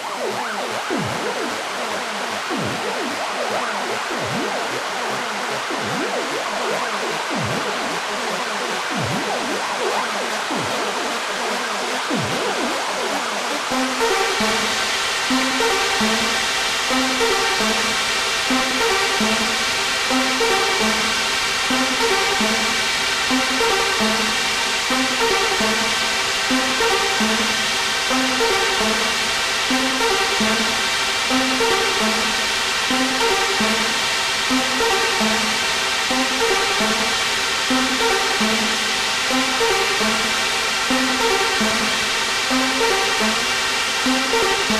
Thank you.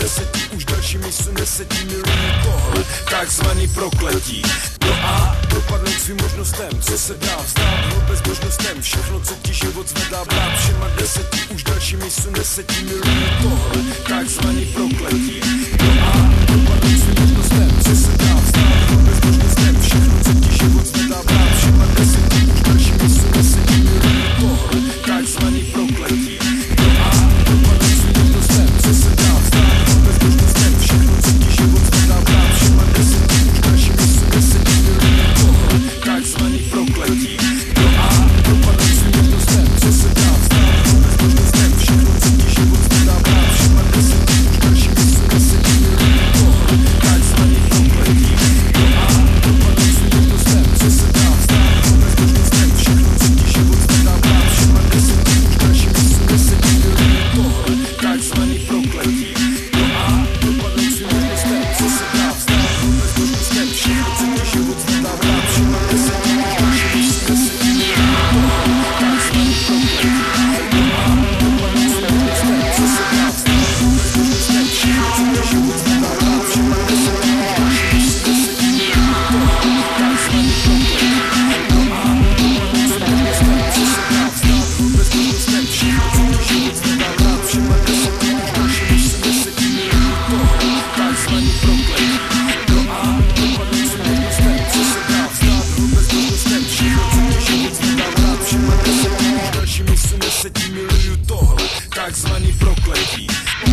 deseti, už další misu nesetí, miluju tohle, takzvaný prokletí. No a dopadnout svým možnostem, co se dá vzdát, no bezbožnostem, všechno, co ti život zvedá, brát všema deseti, už další misu nesetí, miluju tohle, takzvaný prokletí. No a dopadnout svým možnostem, co se dá vzdát, no bezbožnostem, všechno, co ti život zvedá, brát všema deseti, už další misu nesetí, miluju tohle, takzvaný prokletí. No a dopadnout svým možnostem, co se dá vzdát, no bezbožnostem, všechno, co ti život zvedá, brát všema deseti, už další misu nesetí, miluju tohle, takzvaný prokletí. No a dopadnout svým možnostem, co se dá vzdát, no bezbožnostem, všechno, co ti život zvedá, brát všema deseti, už další misu nesetí, miluju tohle, takzvaný prokletí. No a dopadnout svým možnostem, co se dá vzdát, no bezbožnostem, všechno, co ti život zvedá, brát všema deseti, už další misu nesetí, miluju tohle, takzvaný prokletí. No a dopadnout svým možnostem, co se dá vzdát, no bezbožnostem, všechno, co ti život zvedá, brát všema deseti, už další misu nesetí, miluju tohle, takzvaný prokletí. No a dopadnout svým možnostem, co se dá vzdát, no bezbožnostem, všechno, co ti život zvedá, brát všema deseti, už další misu nesetí, miluju tohle, takzvaný prokletí. No a dopadnout svým možnostem, co se dá vzdát, no bezbožnostem, všechno, co ti život zvedá, brát všema deseti, už další misu nesetí, miluju tohle, takzvaný prokletí. No a dopadnout svým možnostem, co se dá vzdát, no bezbožnostem, všechno, co ti život zvedá, brát všema deseti, už další misu nesetí, miluju tohle, takzvaný prokletí.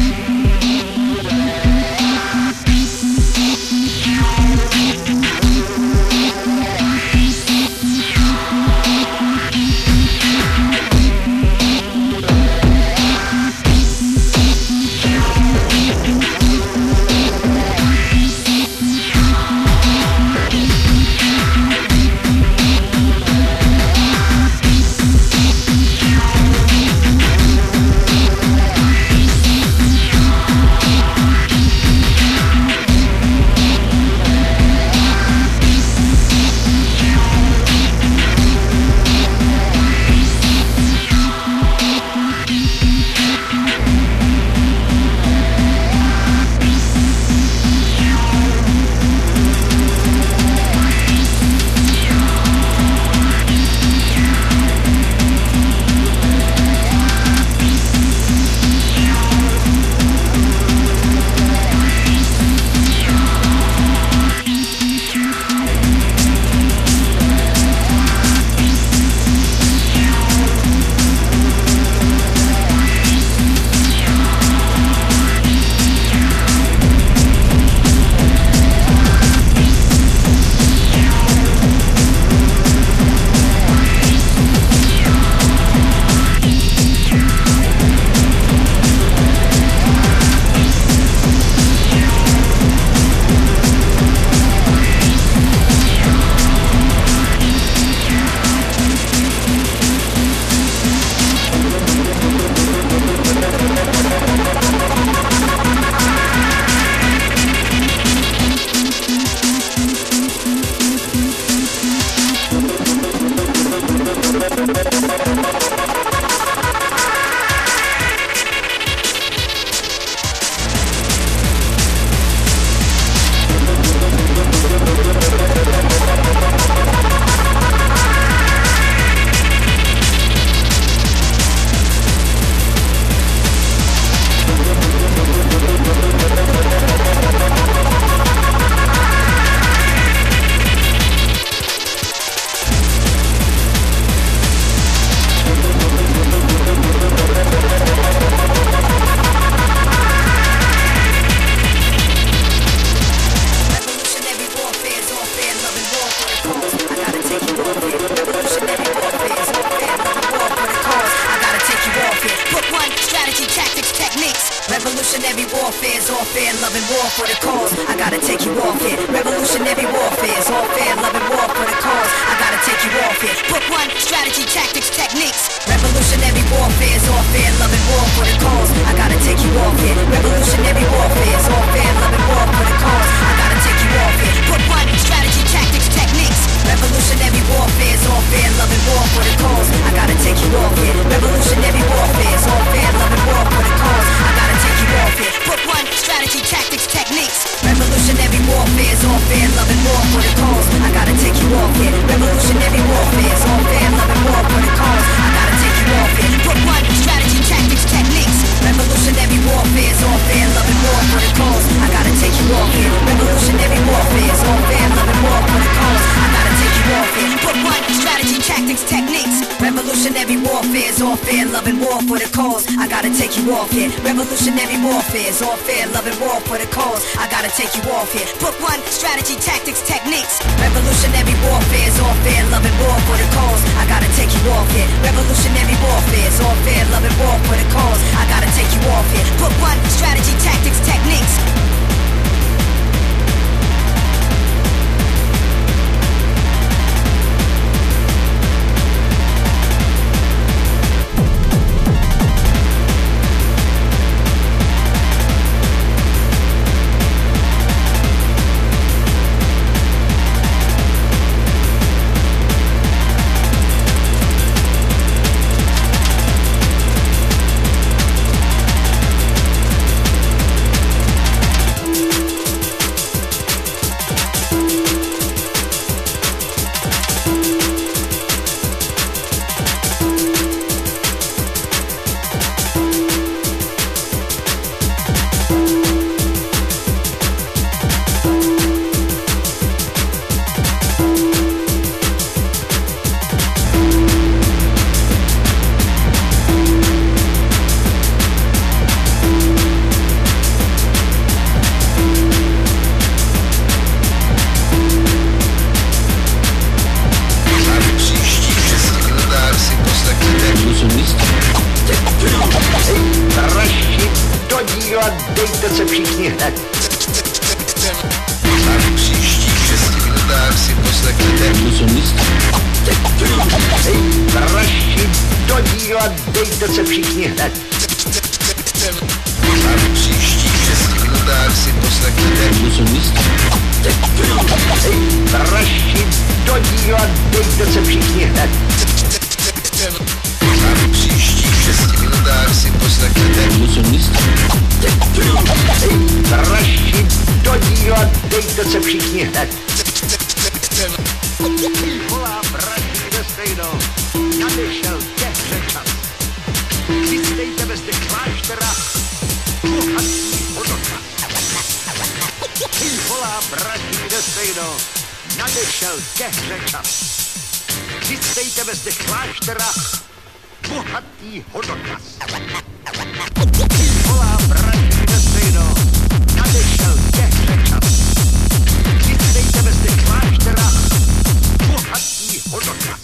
Revolutionary warfare is all fair, love and war for the cause. I gotta take you off here. Revolutionary warfare is all fair, love and war for the cause. I gotta take you off here. Book one, strategy, tactics, techniques. Revolutionary warfare is all fair, love and war for the cause. I gotta take you off here. Revolutionary warfare is all fair, love and war for the cause. I gotta take you off here. Book one, strategy, tactics, techniques. Revolutionary warfare is all fair, love and war for the cause. I gotta take you off here. Revolutionary warfare is all fair, love and war for the cause. I gotta take you off here. Book one, strategy, warfare is all fair, love and war for the cause. I gotta take you off here. Revolutionary warfare is all fair, love and war for the cause. I gotta take you off here. Book one, strategy, tactics, techniques. Revolutionary warfare is all fair, love and war for the cause. I gotta take you off here. Revolutionary warfare is all fair, love and war for the cause. I gotta take you off here. Book one, strategy, tactics, techniques. Dejte se všichni hned. A v příštích 6 minutách si poslechněte Vraždi do díla, dejte se všichni hned. A v příštích 6 minutách si poslechněte Vraždi do díla, dejte se všichni hned. A v příštích 6 minutách si poslechněte Vraždi do díla, dejte se všichni hned. Volá vraždi kde stejno, nadešel těhře čas. Vystejte bez těch kláštera, bohatý hodnota. Volá vraždi kde stejno, nadešel těhře čas. Vystejte bez těch kláštera, bohatý hodnota. Volá vraždi kde stejno, nadešel těhře čas. Vystejte bez těch kláštera, bohatý hodnota.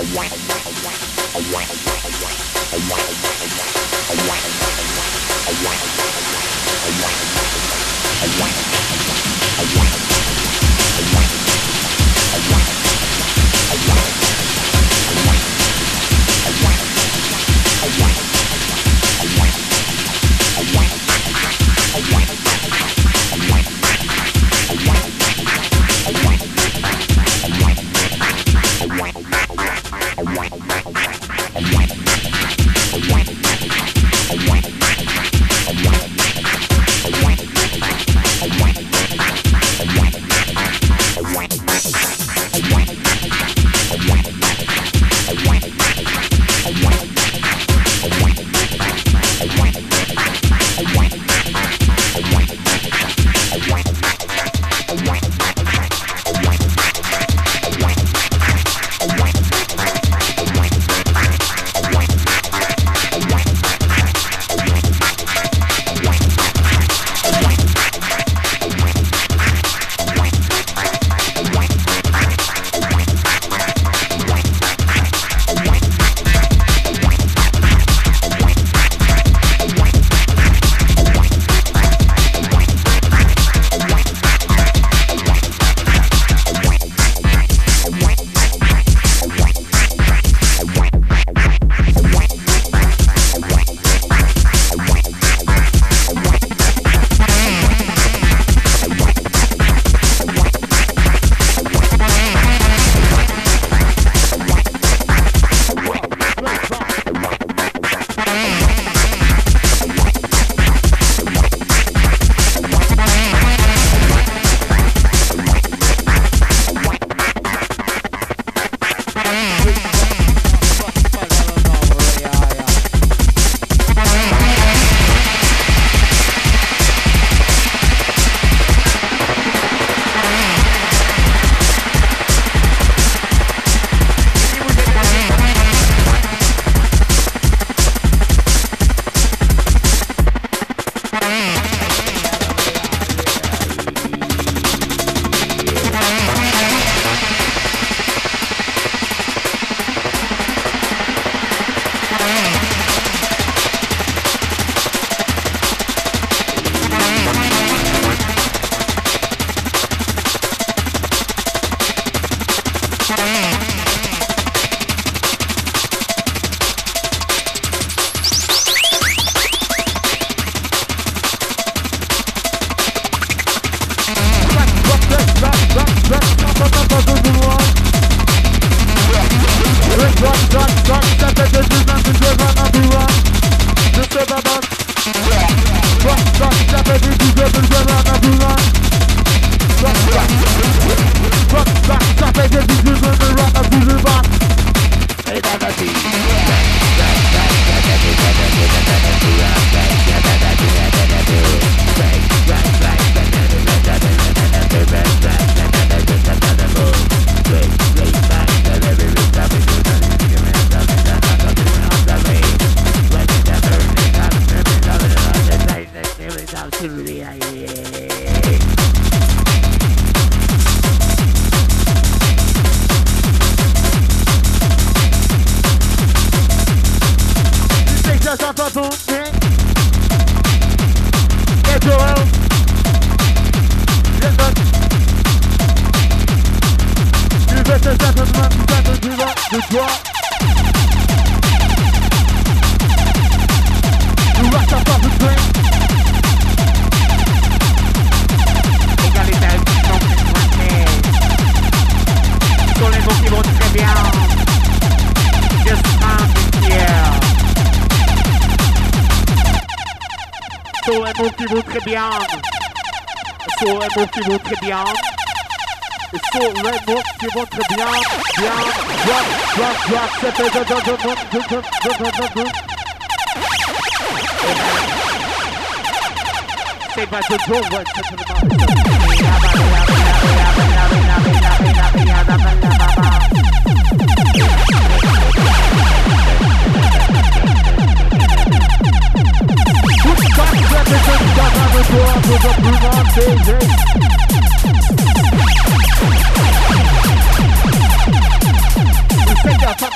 Saved by the door, to the mouth.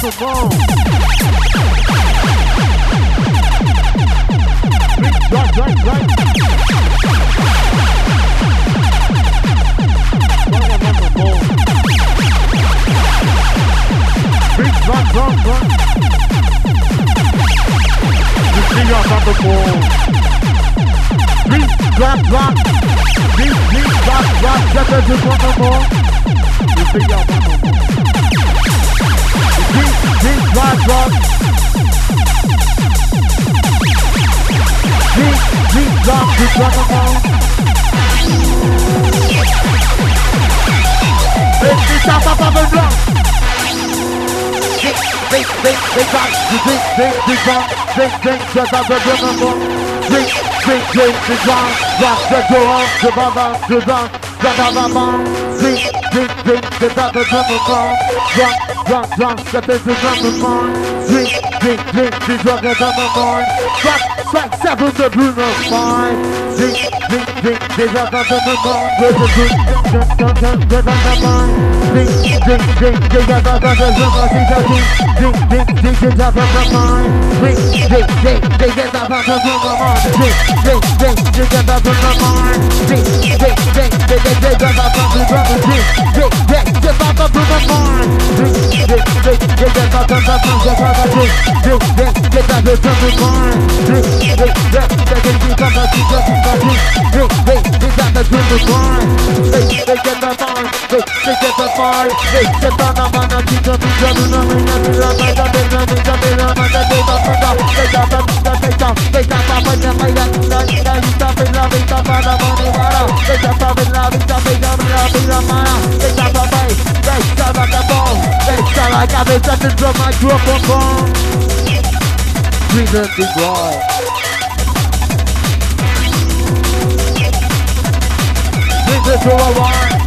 bom. Vai. Vai. Desliga a banda bom. Vai. Já tá de banda bom. Desliga a banda bom. Vai. Esse tapa pra ver blanco. Vem, já tá bebendo bom. Vem, a cabeça dentro do microfone. Breathing the boy. Breathing to a line.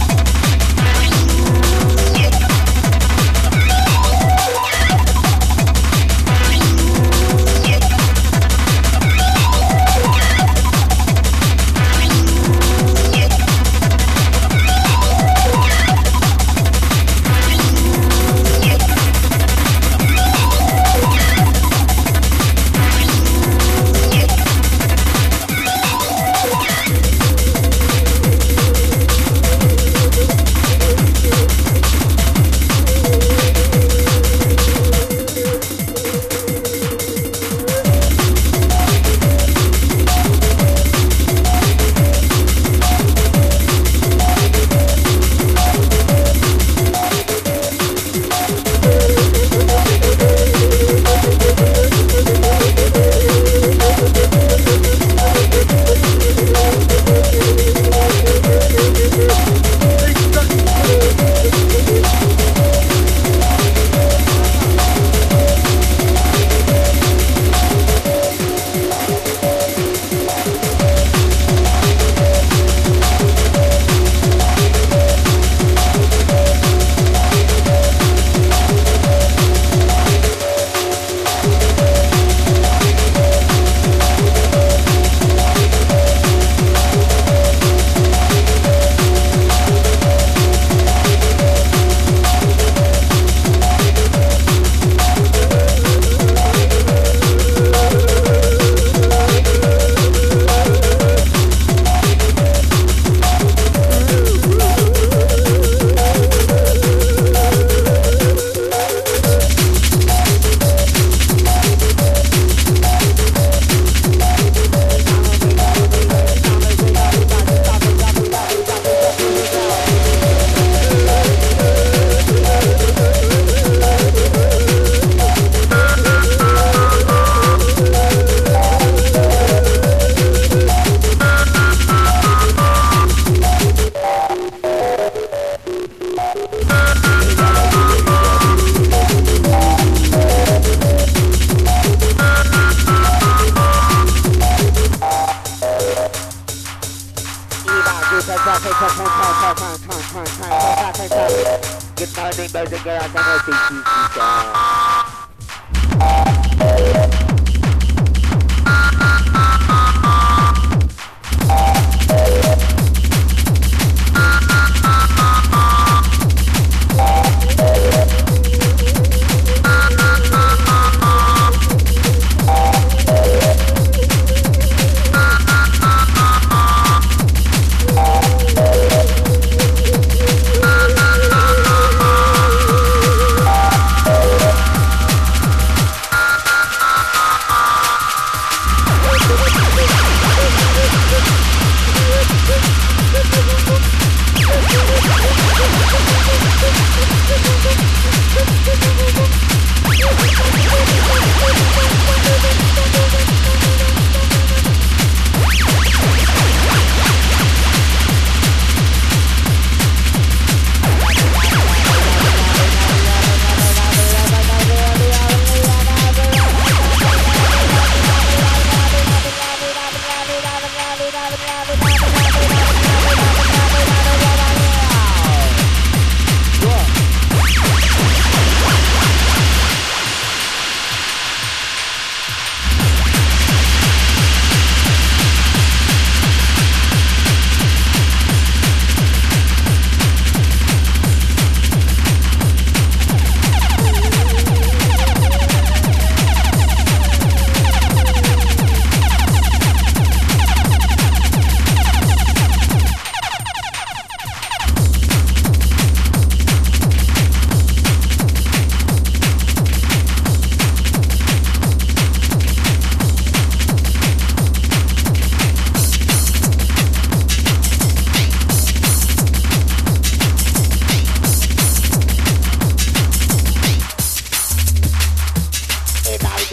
Good morning, boys and girls, and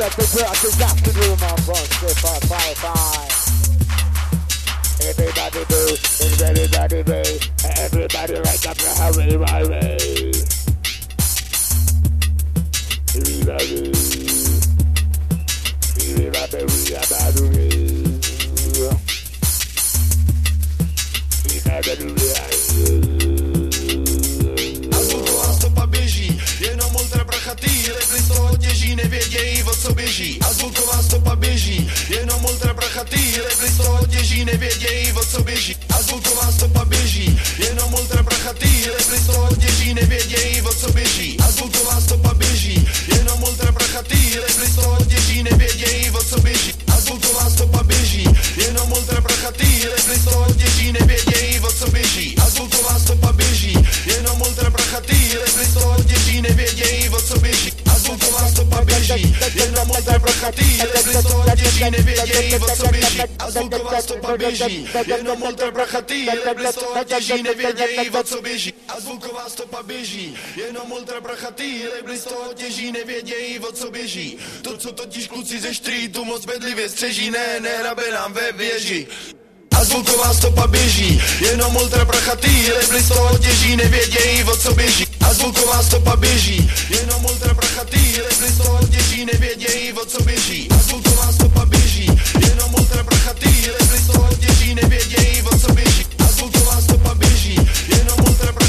let the grass is afternoon, my friend. 555. Everybody move, everybody move, everybody right up the highway. Everybody. A zvuková stopa běží, jenom ultra prachatý, rebry z toho těží, nevědějí, o co běží. A zvuková stopa běží, jenom ultra prachatý, rebry z toho těží, nevědějí, o co běží. A zvuková stopa běží, jenom ultra prachatý, rebry z toho těží, nevědějí, o co běží. A zvuková stopa běží, jenom ultra prachatý, rebry z toho těží, nevědějí, o co běží. A zvuková stopa běží, jenom ultra prachatý, rebry z toho těží, nevědějí, o co běží. A zvuková stopa běží, jenom ultra prachatý, rebry z toho těží, nevědějí, o co běží. A zvuková stopa běží, jenom ultra prachatý, rebry z toho těží, nevědějí, o co běží. A zvuková stopa běží, jenom ultra prachatý, rebry z toho těží, nevědějí, o co běží. A zvuková stopa běží, jenom ultra prachatý, rebry z toho těží, nevědějí, o co běží. To, co totiž kluci ze štrítu moc bedlivě střeží, nehrabe nám ve věži. A zvuková stopa běží, jenom ultra prachatý, rebry z toho těží, nevědějí, o co běží. A zvuková stopa běží, jenom ultra prachatý, rebry z toho těží, nevědějí, o co běží. A zvuková stopa běží, jenom ultra prachatý, rebry z toho těží, nevědějí, o co běží. A zvuková stopa běží, jenom ultra prachatý.